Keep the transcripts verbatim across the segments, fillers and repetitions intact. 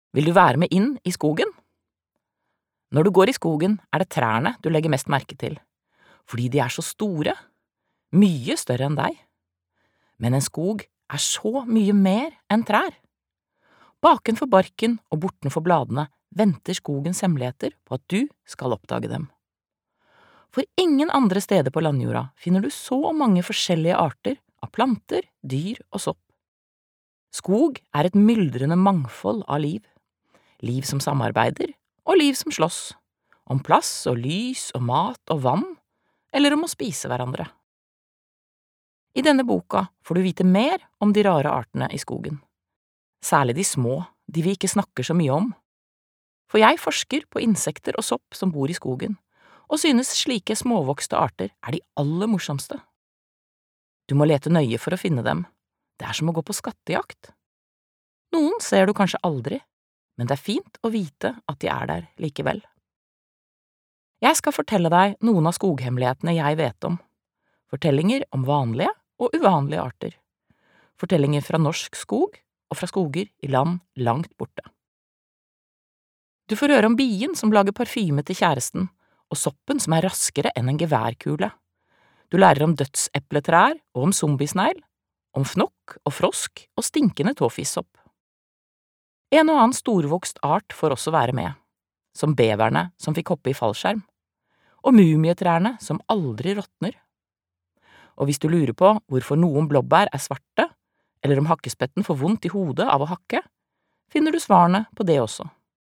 Vil du være med inn i skogen? Når du går i skogen, er det trærne du legger mest merke til, fordi de er så store, mye større enn deg. Men en skog er så mye mer enn trær. Bakenfor barken og bortenfor bladene venter skogens hemmeligheter på at du skal oppdage dem. For ingen andre steder på landjorda finner du så mange forskjellige arter av planter, dyr og sopp. Skog er et myldrende mangfold av liv. Liv som samarbeider, og liv som slåss. Om plass og lys og mat og vann, eller om å spise hverandre. I denne boka får du vite mer om de rare artene i skogen. Særlig de små, de vi ikke snakker så mye om. For jeg forsker på insekter og sopp som bor i skogen, og synes slike småvokste arter er de aller morsomste. Du må lete nøye for å finne dem. Det er som å gå på skattejakt. Noen ser du kanskje aldri, men det er fint å vite at de er der likevel. Jeg skal fortelle deg noen av skoghemmelighetene jeg vet om. Fortellinger om vanlige og uvanlige arter. Fortellinger fra norsk skog og fra skoger i land langt borte. Du får høre om bien som lager parfyme til kjæresten, og soppen som er raskere enn en geværkule. Du lærer om dødsepletrær og om zombiesnegl, om fnokk og frosk og stinkende tåfissopp. En og annen storvokst art får også være med, som beverne som fikk hoppe i fallskjerm, og mumietrærne som aldri råtner. Og hvis du lurer på hvorfor noen blåbær er svarte, eller om hakkespetten får vondt i hodet av å hakke, finner du svarene på det også.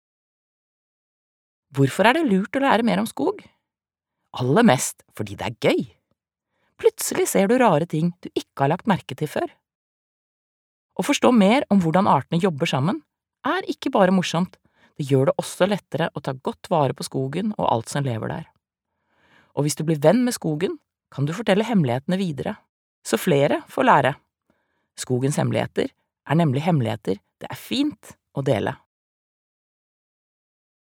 Hvorfor er det lurt å lære mer om skog? Aller mest fordi det er gøy. Plutselig ser du rare ting du ikke har lagt merke til før. Å forstå mer om hvordan artene jobber sammen er ikke bare morsomt, det gjør det også lettere å ta godt vare på skogen og alt som lever der. Og hvis du blir venn med skogen, kan du fortelle hemmelighetene videre, så flere får lære. Skogens hemmeligheter er nemlig hemmeligheter det er fint å dele.